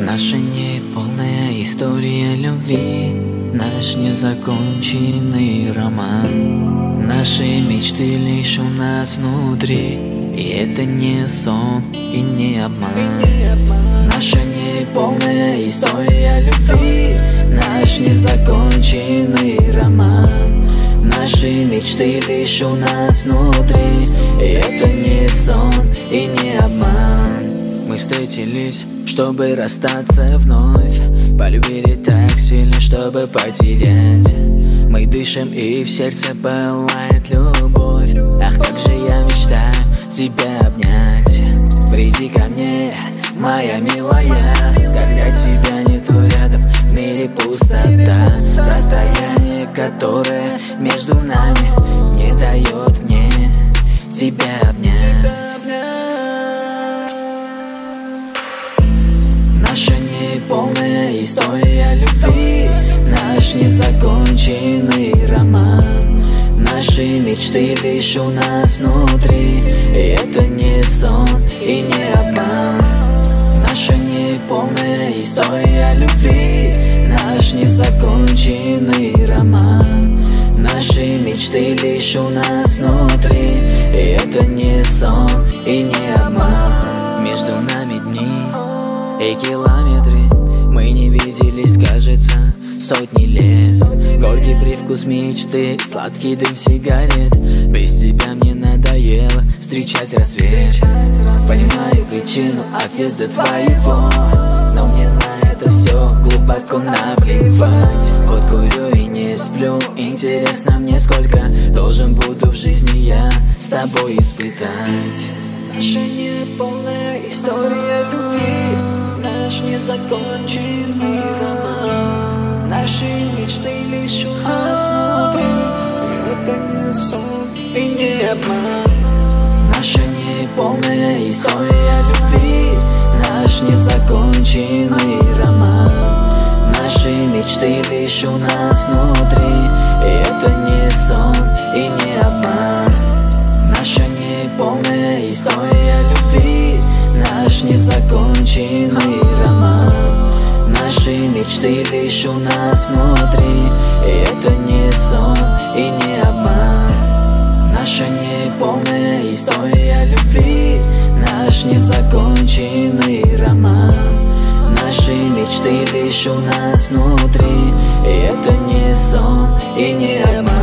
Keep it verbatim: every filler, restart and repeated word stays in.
Наша неполная история любви, наш незаконченный роман. Наши мечты лишь у нас внутри, и это не сон и не обман. Наша неполная история любви, наш незаконченный роман. Наши мечты лишь у нас внутри, и это не сон и не обман. Мы встретились, чтобы расстаться вновь, полюбили так сильно, чтобы потерять. Мы дышим, и в сердце пылает любовь. Ах, как же я мечтаю тебя обнять. Приди ко мне, моя милая, когда тебя нету рядом, в мире пустота. Расстояние, которое между нами, не дает мне тебя обнять. Наша неполная история любви, наш незаконченный роман. Наши мечты лишь у нас внутри, и это не сон и не обман. Наша неполная история любви, наш незаконченный роман. Наши мечты лишь у нас внутри, и это не сон и не обман. Между нами дни и километры, мы не виделись, кажется, сотни лет. Горький привкус мечты, сладкий дым сигарет. Без тебя мне надоело встречать рассвет. Понимаю причину отъезда твоего, но мне на это все глубоко наплевать. Вот курю и не сплю, интересно мне, сколько должен буду в жизни я с тобой испытать. Наша неполная история любви, наш незаконченный роман. Наши мечты лишь у нас внутри, и это не сон и не обман. Наша неполная история любви, наш незаконченный роман. Наши мечты лишь у нас внутри, и это не сон и не обман. Наша неполная история любви, наш незаконченный роман. Наши мечты лишь у нас внутри, и это не сон и не обман. Наша неполная история любви, наш незаконченный роман. Наши мечты лишь у нас внутри, и это не сон и не обман.